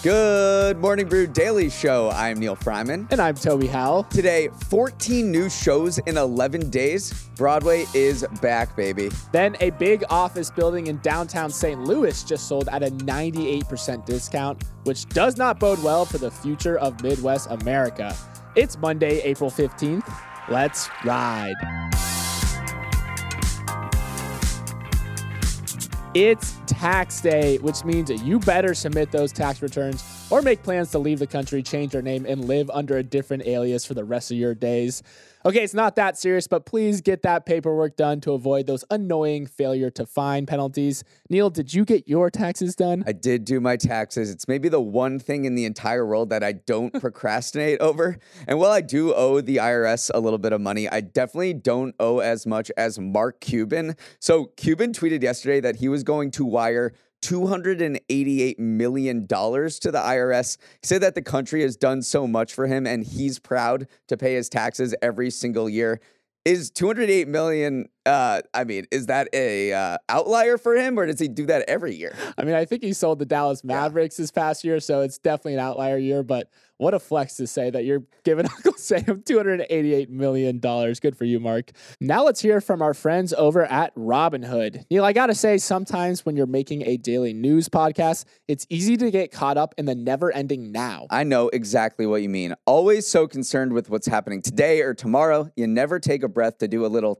Good Morning Brew Daily Show. I'm Neil Fryman. And I'm Toby Howell. Today, 14 new shows in 11 days. Broadway is back, baby. Then a big office building in downtown St. Louis just sold at a 98% discount, which does not bode well for the future of Midwest America. It's Monday, April 15th. Let's ride. It's tax day, which means you better submit those tax returns or make plans to leave the country, change your name, and live under a different alias for the rest of your days. Okay, it's not that serious, but please get that paperwork done to avoid those annoying failure to fine penalties. Neil, did you get your taxes done? I did do my taxes. It's maybe the one thing in the entire world that I don't procrastinate over. And while I do owe the IRS a little bit of money, I definitely don't owe as much as Mark Cuban. So Cuban tweeted yesterday that he was going to wire $288 million to the IRS. He said that the country has done so much for him and he's proud to pay his taxes every single year. Is $208 million, is that a outlier for him, or does he do that every year? I think he sold the Dallas Mavericks this past year, so it's definitely an outlier year, but what a flex to say that you're giving Uncle Sam $288 million. Good for you, Mark. Now let's hear from our friends over at Robinhood. Neil, I gotta say, sometimes when you're making a daily news podcast, it's easy to get caught up in the never-ending now. I know exactly what you mean. Always so concerned with what's happening today or tomorrow, you never take a breath to do a little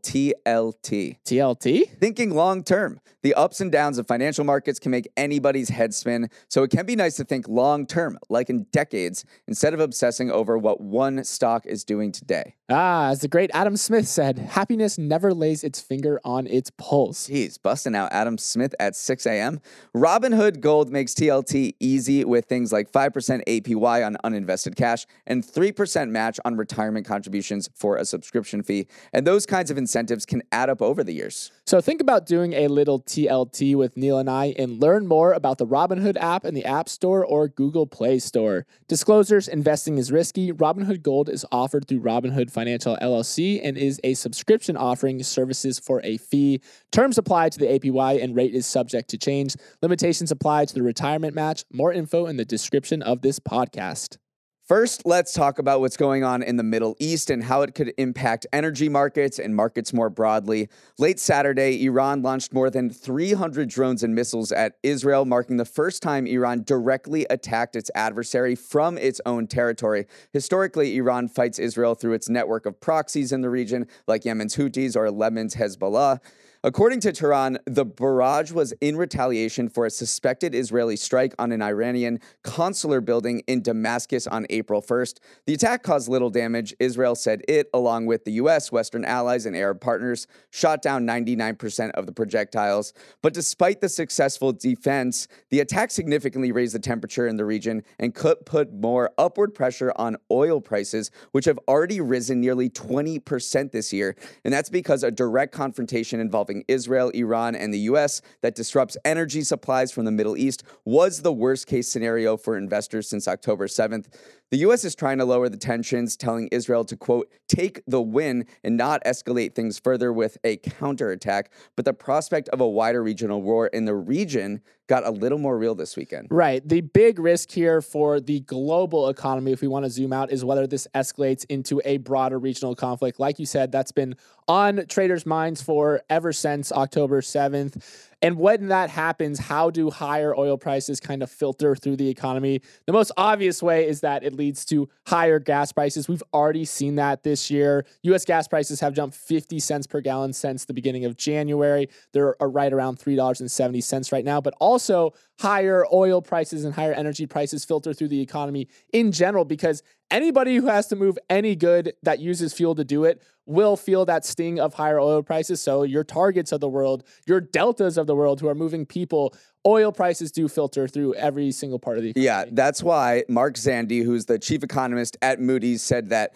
TLT. TLT? Thinking long term. The ups and downs of financial markets can make anybody's head spin, so it can be nice to think long term, like in decades, instead of obsessing over what one stock is doing today. As the great Adam Smith said, happiness never lays its finger on its pulse. Geez, busting out Adam Smith at 6 a.m. Robinhood Gold makes TLT easy with things like 5% APY on uninvested cash and 3% match on retirement contributions for a subscription fee. And those kinds of incentives can add up over the years. So think about doing a little TLT with Neil and I and learn more about the Robinhood app in the App Store or Google Play Store. Disclosures, investing is risky. Robinhood Gold is offered through Robinhood Financial LLC and is a subscription offering services for a fee. Terms apply to the APY and rate is subject to change. Limitations apply to the retirement match. More info in the description of this podcast. First, let's talk about what's going on in the Middle East and how it could impact energy markets and markets more broadly. Late Saturday, Iran launched more than 300 drones and missiles at Israel, marking the first time Iran directly attacked its adversary from its own territory. Historically, Iran fights Israel through its network of proxies in the region, like Yemen's Houthis or Lebanon's Hezbollah. According to Tehran, the barrage was in retaliation for a suspected Israeli strike on an Iranian consular building in Damascus on April 1st. The attack caused little damage. Israel said it, along with the U.S., Western allies, and Arab partners, shot down 99% of the projectiles. But despite the successful defense, the attack significantly raised the temperature in the region and could put more upward pressure on oil prices, which have already risen nearly 20% this year. And that's because a direct confrontation involving Israel, Iran, and the U.S. that disrupts energy supplies from the Middle East was the worst-case scenario for investors since October 7th. The U.S. is trying to lower the tensions, telling Israel to, quote, take the win and not escalate things further with a counterattack. But the prospect of a wider regional war in the region got a little more real this weekend. Right. The big risk here for the global economy, if we want to zoom out, is whether this escalates into a broader regional conflict. Like you said, that's been on traders' minds for ever since October 7th. And when that happens, how do higher oil prices kind of filter through the economy? The most obvious way is that it leads to higher gas prices. We've already seen that this year. U.S. gas prices have jumped 50 cents per gallon since the beginning of January. They're right around $3.70 right now. But also higher oil prices and higher energy prices filter through the economy in general, because anybody who has to move any good that uses fuel to do it will feel that sting of higher oil prices. So your Targets of the world, your Deltas of the world who are moving people, oil prices do filter through every single part of the economy. Yeah, that's why Mark Zandi, who's the chief economist at Moody's, said that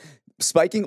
Spiking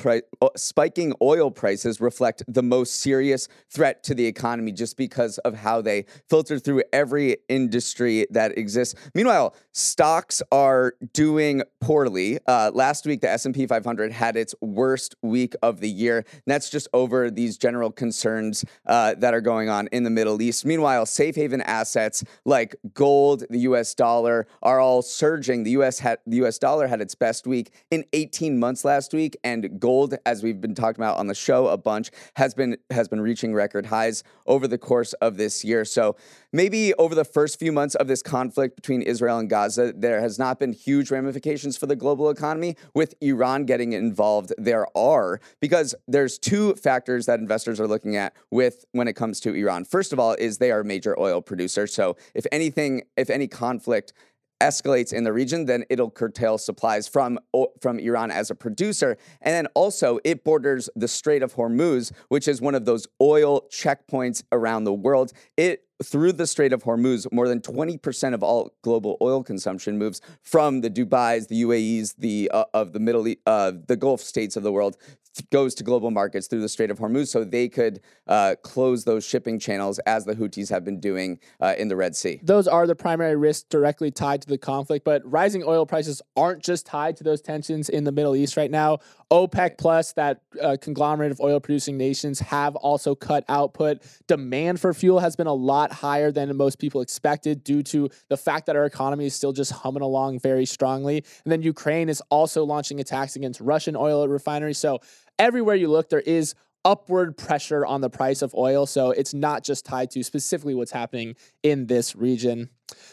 oil prices reflect the most serious threat to the economy just because of how they filter through every industry that exists. Meanwhile, stocks are doing poorly. Last week, the S&P 500 had its worst week of the year. And that's just over these general concerns that are going on in the Middle East. Meanwhile, safe haven assets like gold, the U.S. dollar are all surging. The U.S. dollar had its best week in 18 months last week, and gold, as we've been talking about on the show a bunch, has been reaching record highs over the course of this year. So maybe over the first few months of this conflict between Israel and Gaza, there has not been huge ramifications for the global economy. With Iran getting involved, there are, because there's two factors that investors are looking at when it comes to Iran. First of all, is they are a major oil producer. So if any conflict escalates in the region, then it'll curtail supplies from Iran as a producer. And then also it borders the Strait of Hormuz, which is one of those oil checkpoints around the world. Through the Strait of Hormuz, more than 20% of all global oil consumption moves from the Dubais, the UAEs, of the Middle East, the Gulf states of the world, goes to global markets through the Strait of Hormuz, so they could close those shipping channels as the Houthis have been doing in the Red Sea. Those are the primary risks directly tied to the conflict, but rising oil prices aren't just tied to those tensions in the Middle East right now. OPEC Plus, that conglomerate of oil-producing nations, have also cut output. Demand for fuel has been a lot higher than most people expected due to the fact that our economy is still just humming along very strongly. And then Ukraine is also launching attacks against Russian oil refineries. So everywhere you look, there is upward pressure on the price of oil. So it's not just tied to specifically what's happening in this region.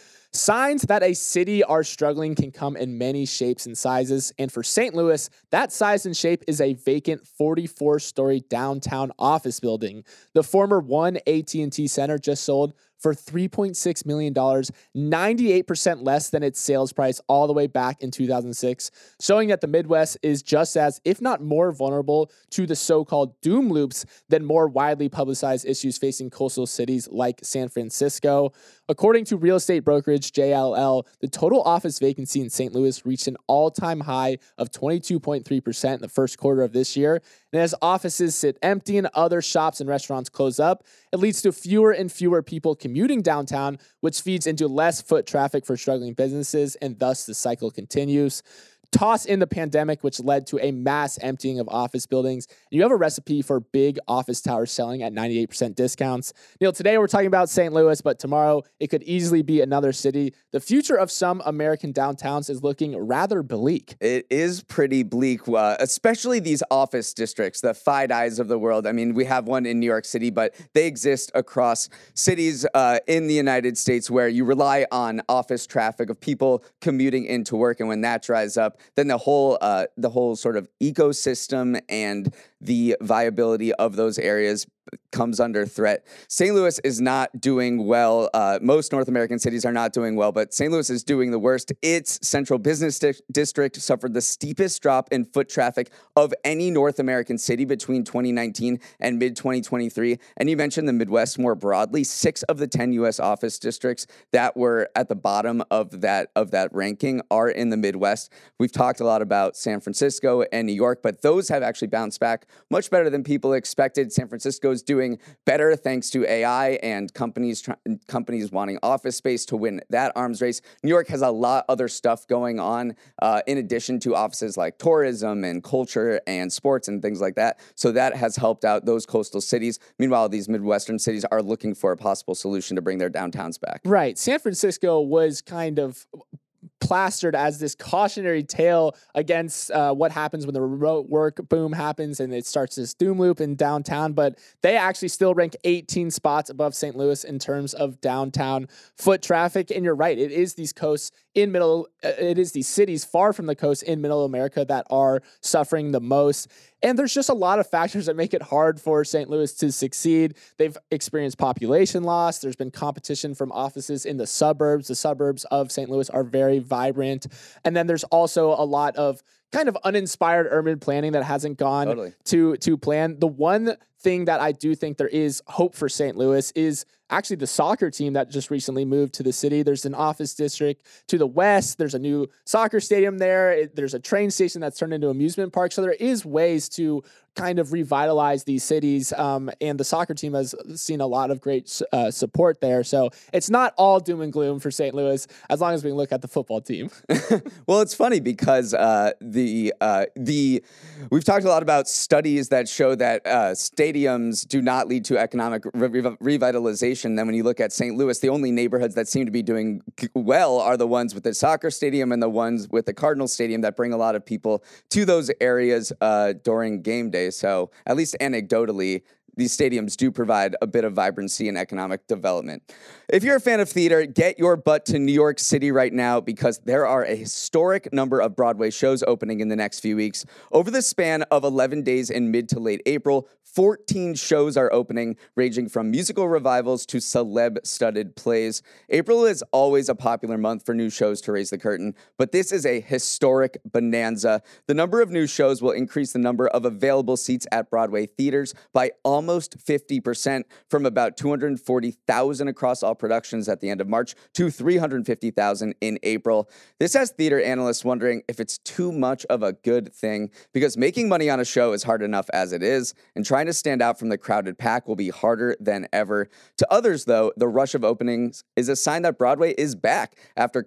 Signs that a city are struggling can come in many shapes and sizes. And for St. Louis, that size and shape is a vacant 44-story downtown office building. The former One AT&T Center just sold for $3.6 million, 98% less than its sales price all the way back in 2006, showing that the Midwest is just as, if not more vulnerable to the so-called doom loops than more widely publicized issues facing coastal cities like San Francisco. According to real estate brokerage JLL, the total office vacancy in St. Louis reached an all-time high of 22.3% in the first quarter of this year. And as offices sit empty and other shops and restaurants close up, it leads to fewer and fewer people commuting downtown, which feeds into less foot traffic for struggling businesses, and thus the cycle continues. Toss in the pandemic, which led to a mass emptying of office buildings. You have a recipe for big office towers selling at 98% discounts. Neil, today we're talking about St. Louis, but tomorrow it could easily be another city. The future of some American downtowns is looking rather bleak. It is pretty bleak, especially these office districts, the Five Eyes of the world. I mean, we have one in New York City, but they exist across cities in the United States where you rely on office traffic of people commuting into work. And when that dries up, then the whole sort of ecosystem and the viability of those areas comes under threat. St. Louis is not doing well. Most North American cities are not doing well, but St. Louis is doing the worst. Its central business district suffered the steepest drop in foot traffic of any North American city between 2019 and mid-2023. And you mentioned the Midwest more broadly. 6 of the 10 U.S. office districts that were at the bottom of that ranking are in the Midwest. We've talked a lot about San Francisco and New York, but those have actually bounced back much better than people expected. San Francisco's doing better thanks to AI and companies wanting office space to win that arms race. New York has a lot other stuff going on in addition to offices like tourism and culture and sports and things like that. So that has helped out those coastal cities. Meanwhile, these Midwestern cities are looking for a possible solution to bring their downtowns back. Right. San Francisco was kind of plastered as this cautionary tale against what happens when the remote work boom happens and it starts this doom loop in downtown, but they actually still rank 18 spots above St. Louis in terms of downtown foot traffic. And you're right, it is these cities far from the coast in middle America that are suffering the most. And there's just a lot of factors that make it hard for St. Louis to succeed. They've experienced population loss. There's been competition from offices in the suburbs. The suburbs of St. Louis are very vibrant. And then there's also a lot of kind of uninspired urban planning that hasn't gone to plan. The one thing that I do think there is hope for St. Louis is actually the soccer team that just recently moved to the city. There's an office district to the west. There's a new soccer stadium there. There's a train station that's turned into an amusement park. So there is ways to kind of revitalize these cities. And the soccer team has seen a lot of great support there. So it's not all doom and gloom for St. Louis as long as we look at the football team. Well, it's funny because we've talked a lot about studies that show that stadiums do not lead to economic revitalization. Then when you look at St. Louis, the only neighborhoods that seem to be doing well are the ones with the soccer stadium and the ones with the Cardinal Stadium that bring a lot of people to those areas during game day. So at least anecdotally, these stadiums do provide a bit of vibrancy and economic development. If you're a fan of theater, get your butt to New York City right now because there are a historic number of Broadway shows opening in the next few weeks. Over the span of 11 days in mid to late April, 14 shows are opening, ranging from musical revivals to celeb-studded plays. April is always a popular month for new shows to raise the curtain, but this is a historic bonanza. The number of new shows will increase the number of available seats at Broadway theaters by almost 50%, from about 240,000 across all productions at the end of March to 350,000 in April. This has theater analysts wondering if it's too much of a good thing, because making money on a show is hard enough as it is, and trying to stand out from the crowded pack will be harder than ever. To others, though, the rush of openings is a sign that Broadway is back after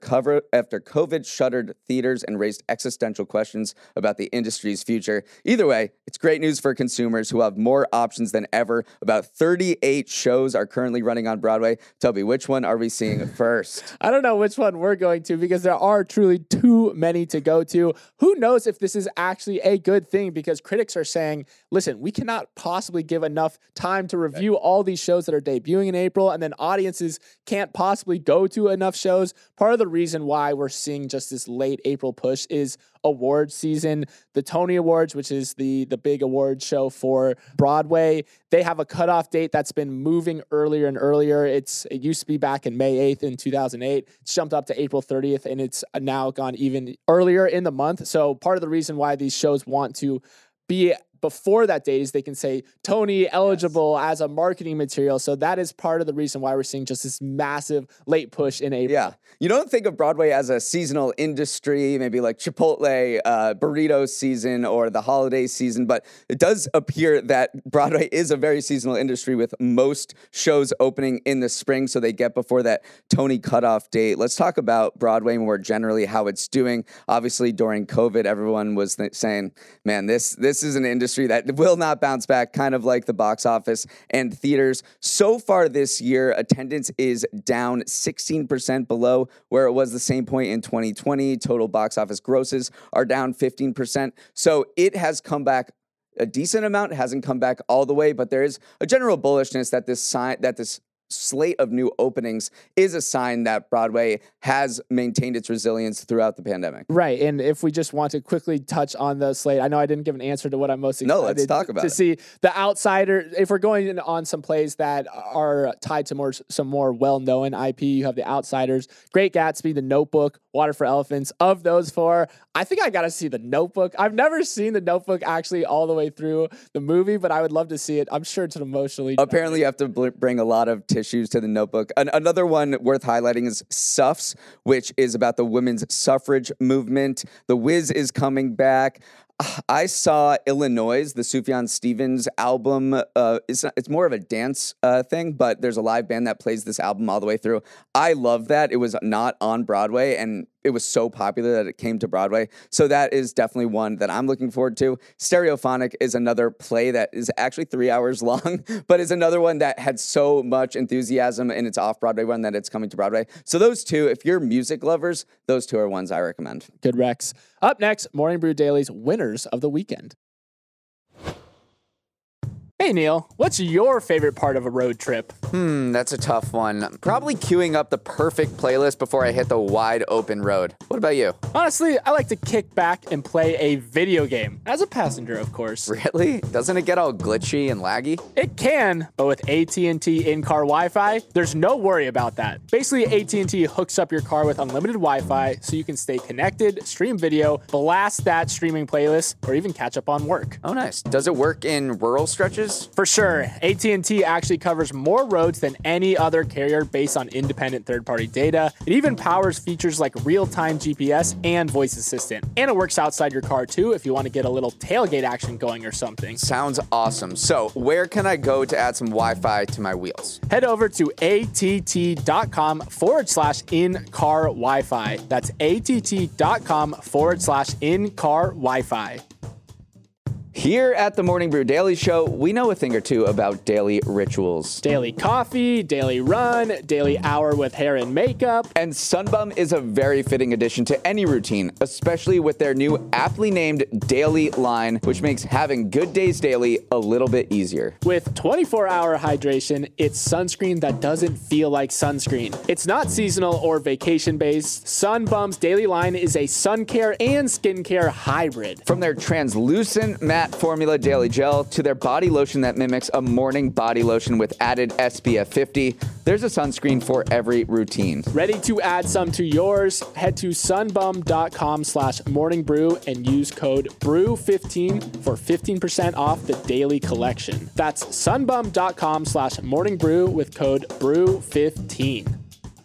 COVID shuttered theaters and raised existential questions about the industry's future. Either way, it's great news for consumers who have more options than ever. About 38 shows are currently running on Broadway. Toby, which one are we seeing first? I don't know which one we're going to because there are truly too many to go to. Who knows if this is actually a good thing, because critics are saying, listen, we cannot possibly give enough time to review all these shows that are debuting in April, and then audiences can't possibly go to enough shows. Part of the reason why we're seeing just this late April push is award season. The Tony Awards, which is the big award show for Broadway, they have a cutoff date that's been moving earlier and earlier. It used to be back in May 8th in 2008. It's jumped up to April 30th, and it's now gone even earlier in the month. So part of the reason why these shows want to be before that date is they can say Tony eligible as a marketing material. So that is part of the reason why we're seeing just this massive late push in April. Yeah. You don't think of Broadway as a seasonal industry, maybe like Chipotle, burrito season or the holiday season, but it does appear that Broadway is a very seasonal industry with most shows opening in the spring, so they get before that Tony cutoff date. Let's talk about Broadway more generally, how it's doing. Obviously, during COVID, everyone was saying, man, this is an industry that will not bounce back, kind of like the box office and theaters. So far this year, attendance is down 16% below where it was the same point in 2020. Total box office grosses are down 15%. So it has come back a decent amount. It hasn't come back all the way, but there is a general bullishness that this slate of new openings is a sign that Broadway has maintained its resilience throughout the pandemic. Right. And if we just want to quickly touch on the slate, I know I didn't give an answer to what I'm most excited let's talk about to it. See. The Outsider, if we're going on some plays that are tied to some more well-known IP, you have The Outsiders, Great Gatsby, The Notebook, Water for Elephants. Of those four, I think I got to see The Notebook. I've never seen The Notebook actually all the way through the movie, but I would love to see it. I'm sure it's emotionally. Apparently, you have to bring a lot of tissues to The Notebook. Another one worth highlighting is Suffs, which is about the women's suffrage movement. The Wiz is coming back. I saw Illinois, the Sufjan Stevens album. It's more of a dance thing, but there's a live band that plays this album all the way through. I love that. It was not on Broadway, and it was so popular that it came to Broadway. So that is definitely one that I'm looking forward to. Stereophonic is another play that is actually 3 hours long, but is another one that had so much enthusiasm in its off-Broadway run that it's coming to Broadway. So those two, if you're music lovers, those two are ones I recommend. Good Rex. Up next, Morning Brew Daily's winners of the weekend. Hey, Neil, what's your favorite part of a road trip? That's a tough one. Probably queuing up the perfect playlist before I hit the wide open road. What about you? Honestly, I like to kick back and play a video game. As a passenger, of course. Really? Doesn't it get all glitchy and laggy? It can, but with AT&T in-car Wi-Fi, there's no worry about that. Basically, AT&T hooks up your car with unlimited Wi-Fi so you can stay connected, stream video, blast that streaming playlist, or even catch up on work. Oh, nice. Does it work in rural stretches? For sure. AT&T actually covers more roads than any other carrier based on independent third-party data. It even powers features like real-time GPS and voice assistant. And it works outside your car too if you want to get a little tailgate action going or something. Sounds awesome. So where can I go to add some Wi-Fi to my wheels? Head over to att.com/in-car Wi-Fi. That's att.com/in-car Wi-Fi. Here at the Morning Brew Daily Show, we know a thing or two about daily rituals. Daily coffee, daily run, daily hour with hair and makeup. And Sunbum is a very fitting addition to any routine, especially with their new aptly named Daily line, which makes having good days daily a little bit easier. With 24-hour hydration, it's sunscreen that doesn't feel like sunscreen. It's not seasonal or vacation-based. Sunbum's Daily line is a sun care and skincare hybrid. From their translucent matte formula daily gel to their body lotion that mimics a morning body lotion with added SPF 50, there's a sunscreen for every routine. Ready to add some to yours? Head to sunbum.com/morningbrew and use code BREW15 for 15% off the daily collection. That's sunbum.com/morningbrew with code BREW15.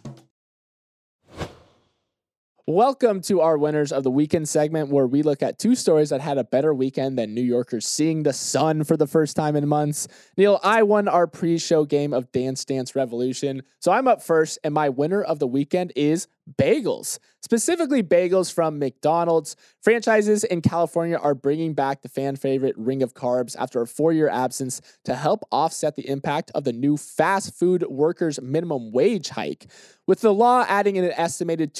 Welcome to our Winners of the Weekend segment, where we look at two stories that had a better weekend than New Yorkers seeing the sun for the first time in months. Neil, I won our pre-show game of Dance Dance Revolution, so I'm up first, and my winner of the weekend is bagels. Specifically, bagels from McDonald's. Franchises in California are bringing back the fan favorite Ring of Carbs after a 4-year absence to help offset the impact of the new fast food workers minimum wage hike. With the law adding in an estimated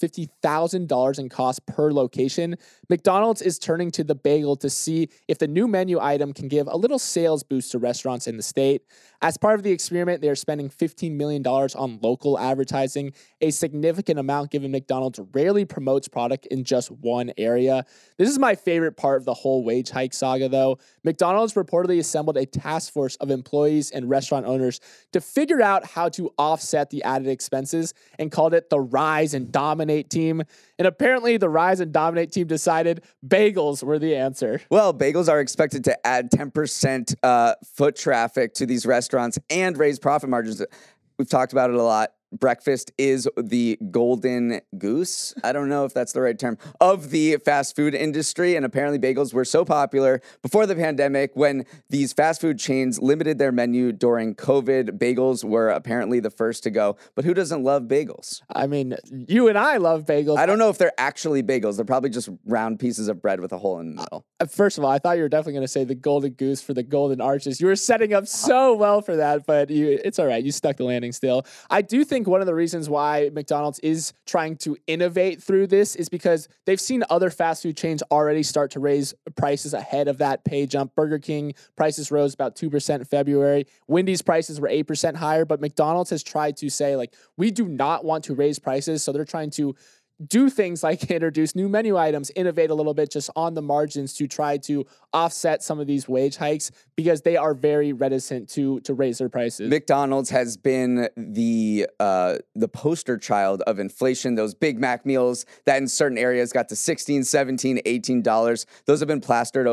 $250,000 in cost per location, McDonald's is turning to the bagel to see if the new menu item can give a little sales boost to restaurants in the state. As part of the experiment, they are spending $15 million on local advertising, a significant amount given McDonald's rarely promotes product in just one area. This is my favorite part of the whole wage hike saga, though. McDonald's reportedly assembled a task force of employees and restaurant owners to figure out how to offset the added expenses and called it the Rise and Dominate team. And apparently the Rise and Dominate team decided bagels were the answer. Well, bagels are expected to add 10% foot traffic to these restaurants and raise profit margins. We've talked about it a lot. Breakfast is the golden goose. I don't know if that's the right term of the fast food industry. And apparently bagels were so popular before the pandemic when these fast food chains limited their menu during COVID. Bagels were apparently the first to go. But who doesn't love bagels? I mean, you and I love bagels. I don't know if they're actually bagels. They're probably just round pieces of bread with a hole in the middle. First of all, I thought you were definitely going to say the golden goose for the golden arches. You were setting up so well for that, but it's all right. You stuck the landing still. I do think one of the reasons why McDonald's is trying to innovate through this is because they've seen other fast food chains already start to raise prices ahead of that pay jump. Burger King prices rose about 2% in February. Wendy's prices were 8% higher, but McDonald's has tried to say, like, we do not want to raise prices. So they're trying to do things like introduce new menu items, innovate a little bit just on the margins to try to offset some of these wage hikes because they are very reticent to raise their prices. McDonald's has been the poster child of inflation. Those Big Mac meals that in certain areas got to $16, $17, $18. Those have been plastered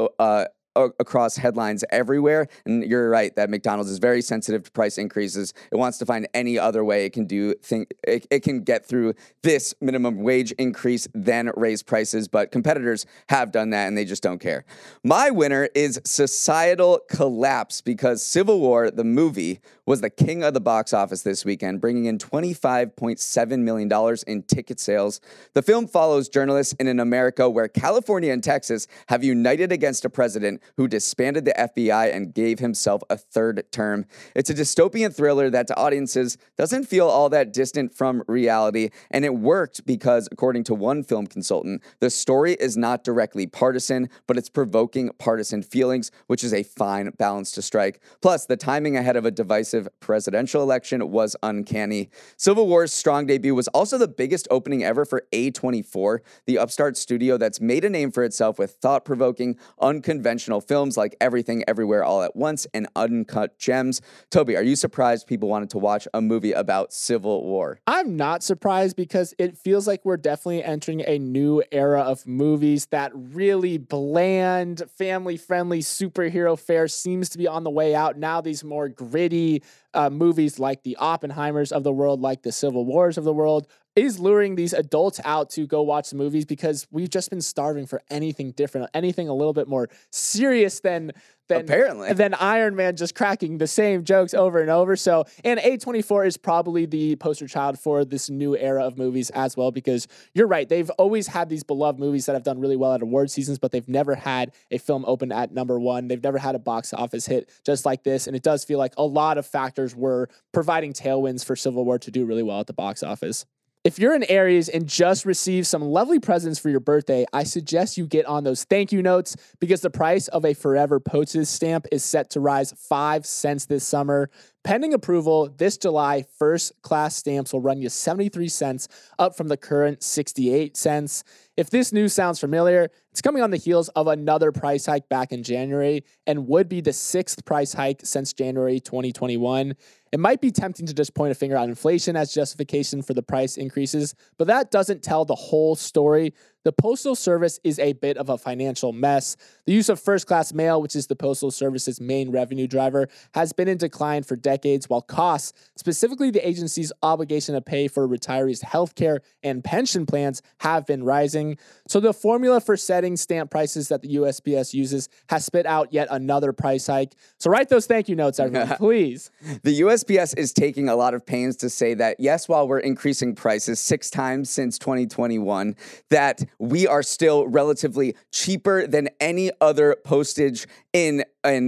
across headlines everywhere. And you're right that McDonald's is very sensitive to price increases. It wants to find any other way it can it can get through this minimum wage increase, then raise prices. But competitors have done that and they just don't care. My winner is Societal Collapse because Civil War, the movie, was the king of the box office this weekend, bringing in $25.7 million in ticket sales. The film follows journalists in an America where California and Texas have united against a president who disbanded the FBI and gave himself a third term. It's a dystopian thriller that to audiences doesn't feel all that distant from reality, and it worked because, according to one film consultant, the story is not directly partisan, but it's provoking partisan feelings, which is a fine balance to strike. Plus, the timing ahead of a divisive massive presidential election was uncanny. Civil War's strong debut was also the biggest opening ever for A24, the upstart studio that's made a name for itself with thought-provoking, unconventional films like Everything Everywhere All at Once and Uncut Gems. Toby, are you surprised people wanted to watch a movie about Civil War? I'm not surprised because it feels like we're definitely entering a new era of movies. That really bland, family-friendly superhero fare seems to be on the way out. Now these more gritty movies like the Oppenheimers of the world, like the Civil Wars of the world, is luring these adults out to go watch the movies because we've just been starving for anything different, anything a little bit more serious than Iron Man just cracking the same jokes over and over. So, and A24 is probably the poster child for this new era of movies as well, because you're right. They've always had these beloved movies that have done really well at award seasons, but they've never had a film open at number one. They've never had a box office hit just like this. And it does feel like a lot of factors were providing tailwinds for Civil War to do really well at the box office. If you're in Aries and just received some lovely presents for your birthday, I suggest you get on those thank you notes because the price of a Forever Postage stamp is set to rise 5 cents this summer. Pending approval, this July, first-class stamps will run you 73 cents, up from the current 68 cents. If this news sounds familiar, it's coming on the heels of another price hike back in January and would be the 6th price hike since January 2021. It might be tempting to just point a finger at inflation as justification for the price increases, but that doesn't tell the whole story. The Postal Service is a bit of a financial mess. The use of first-class mail, which is the Postal Service's main revenue driver, has been in decline for decades, while costs, specifically the agency's obligation to pay for retirees' healthcare and pension plans, have been rising. So the formula for setting stamp prices that the USPS uses has spit out yet another price hike. So write those thank you notes, everyone, please. The USPS is taking a lot of pains to say that, yes, while we're increasing prices 6 times since 2021, that we are still relatively cheaper than any other postage in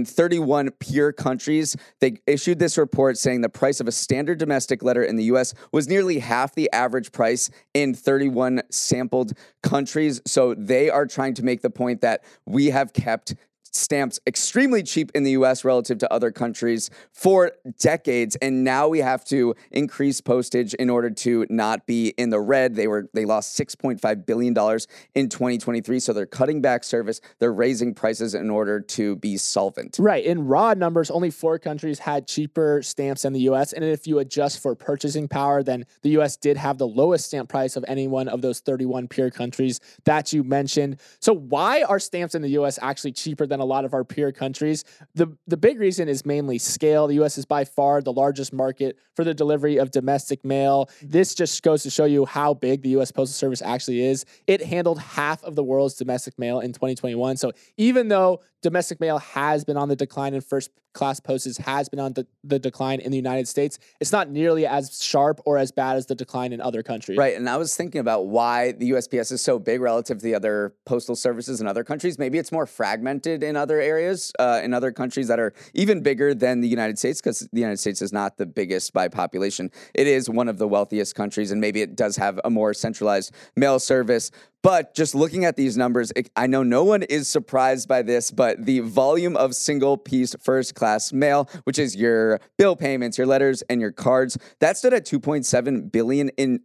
31 peer countries. They issued this report saying the price of a standard domestic letter in the U.S. was nearly half the average price in 31 sampled countries. So they are trying to make the point that we have kept stamps extremely cheap in the US relative to other countries for decades, and now we have to increase postage in order to not be in the red. They lost $6.5 billion in 2023, so they're cutting back service. They're raising prices in order to be solvent. Right. In raw numbers, only 4 countries had cheaper stamps than the US, and if you adjust for purchasing power, then the US did have the lowest stamp price of any one of those 31 peer countries that you mentioned. So why are stamps in the US actually cheaper than a lot of our peer countries? The big reason is mainly scale. The U.S. is by far the largest market for the delivery of domestic mail. This just goes to show you how big the U.S. Postal Service actually is. It handled half of the world's domestic mail in 2021. So even though domestic mail has been on the decline and first-class postage has been on the decline in the United States, it's not nearly as sharp or as bad as the decline in other countries. Right, and I was thinking about why the USPS is so big relative to the other postal services in other countries. Maybe it's more fragmented in other areas, in other countries that are even bigger than the United States, because the United States is not the biggest by population. It is one of the wealthiest countries, and maybe it does have a more centralized mail service. But just looking at these numbers, I know no one is surprised by this, but the volume of single-piece first-class mail, which is your bill payments, your letters, and your cards, that stood at 2.7 billion in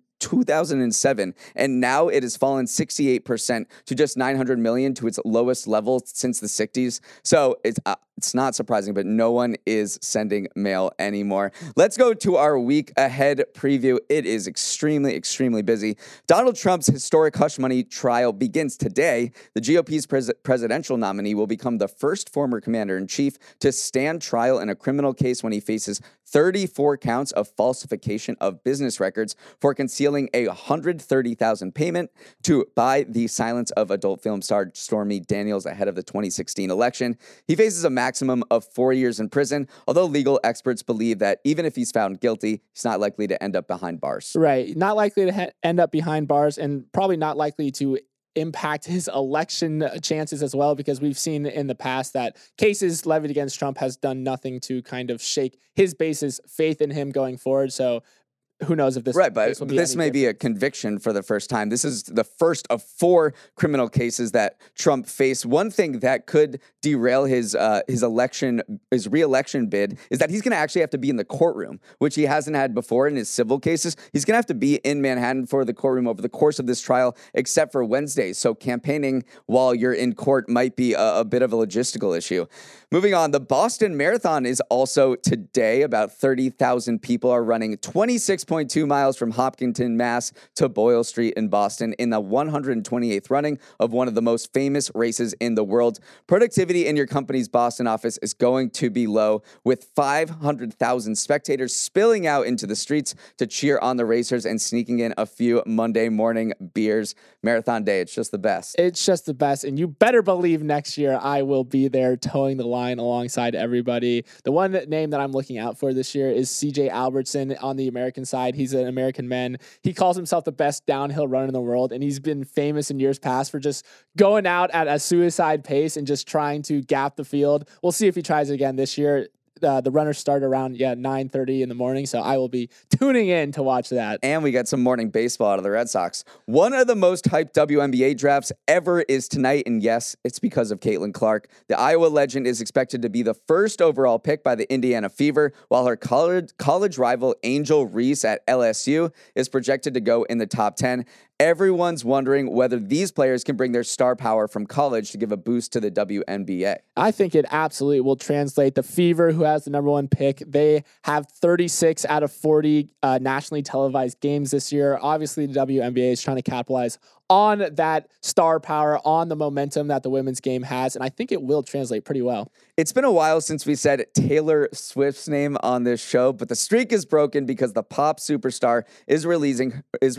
2007, and now it has fallen 68% to just 900 million, to its lowest level since the 60s. So it's not surprising, but no one is sending mail anymore. Let's go to our week ahead preview. It is extremely, extremely busy. Donald Trump's historic hush money trial begins today. The GOP's presidential nominee will become the first former commander-in-chief to stand trial in a criminal case when he faces 34 counts of falsification of business records for concealing a $130,000 payment to buy the silence of adult film star Stormy Daniels ahead of the 2016 election. He faces a maximum of 4 years in prison, although legal experts believe that even if he's found guilty, he's not likely to end up behind bars. Right. Not likely to end up behind bars, and probably not likely to impact his election chances as well, because we've seen in the past that cases levied against Trump has done nothing to kind of shake his base's faith in him going forward. So who knows if this Right, but will be this may be a conviction for the first time. This is the first of 4 criminal cases that Trump faced. One thing that could derail his re-election bid is that he's going to actually have to be in the courtroom, which he hasn't had before in his civil cases. He's going to have to be in Manhattan for the courtroom over the course of this trial, except for Wednesdays. So campaigning while you're in court might be a bit of a logistical issue. Moving on, the Boston Marathon is also today. About 30,000 people are running 26.2 miles from Hopkinton, Mass. to Boyle Street in Boston in the 128th running of one of the most famous races in the world. Productivity in your company's Boston office is going to be low, with 500,000 spectators spilling out into the streets to cheer on the racers and sneaking in a few Monday morning beers. Marathon Day, it's just the best. It's just the best, and you better believe next year I will be there towing the line alongside everybody. The one name that I'm looking out for this year is CJ Albertson on the American side. He's an American man. He calls himself the best downhill runner in the world, and he's been famous in years past for just going out at a suicide pace and just trying to gap the field. We'll see if he tries it again this year. The runners start around 9:30 in the morning, so I will be tuning in to watch that. And we got some morning baseball out of the Red Sox. One of the most hyped WNBA drafts ever is tonight, and yes, it's because of Caitlin Clark. The Iowa legend is expected to be the first overall pick by the Indiana Fever, while her college rival Angel Reese at LSU is projected to go in the top 10. Everyone's wondering whether these players can bring their star power from college to give a boost to the WNBA. I think it absolutely will translate. The Fever, who has the number 1 pick, they have 36 out of 40 nationally televised games this year. Obviously, the WNBA is trying to capitalize on that star power, on the momentum that the women's game has, and I think it will translate pretty well. It's been a while since we said Taylor Swift's name on this show, but the streak is broken because the pop superstar is releasing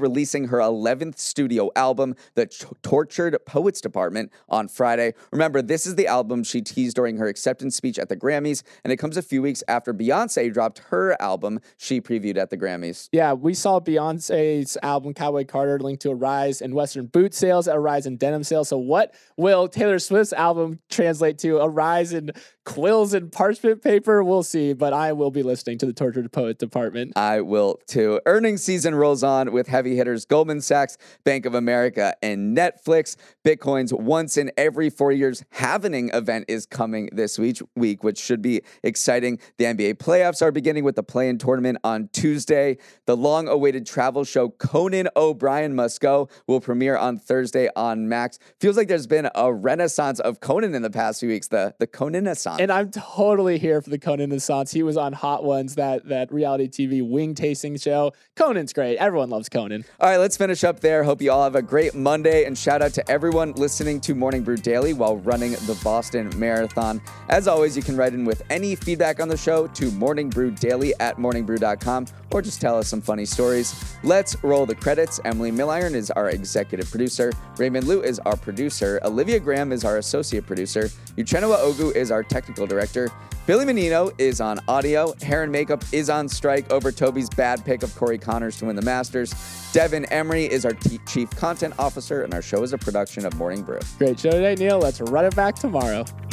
her 11th studio album, The Tortured Poets Department, on Friday. Remember, this is the album she teased during her acceptance speech at the Grammys, and it comes a few weeks after Beyonce dropped her album she previewed at the Grammys. Yeah, we saw Beyonce's album, Cowboy Carter, linked to a rise in Western boot sales, a rise in denim sales. So what will Taylor Swift's album translate to? A rise in quills and parchment paper? We'll see, but I will be listening to the Tortured Poet Department. I will too. Earnings season rolls on with heavy hitters Goldman Sachs, Bank of America, and Netflix. Bitcoin's once in every 4 years halvening event is coming this week, which should be exciting. The NBA playoffs are beginning with the play-in tournament on Tuesday. The long-awaited travel show Conan O'Brien Must Go will premiere on Thursday on Max. Feels like there's been a renaissance of Conan in the past few weeks, the Conan-assance. And I'm totally here for the Conan-assance. He was on Hot Ones, that reality TV wing tasting show. Conan's great. Everyone loves Conan. All right, let's finish up there. Hope you all have a great Monday, and shout out to everyone listening to Morning Brew Daily while running the Boston Marathon. As always, you can write in with any feedback on the show to morningbrewdaily@morningbrew.com, or just tell us some funny stories. Let's roll the credits. Emily Milliron is our executive producer. Raymond Liu is our producer. Olivia Graham is our associate producer. Uchenna Ogu is our technical director. Billy Menino is on audio. Hair and makeup is on strike over Toby's bad pick of Corey Connors to win the Masters. Devin Emery is our chief content officer, and our show is a production of Morning Brew. Great show today, Neil. Let's run it back tomorrow.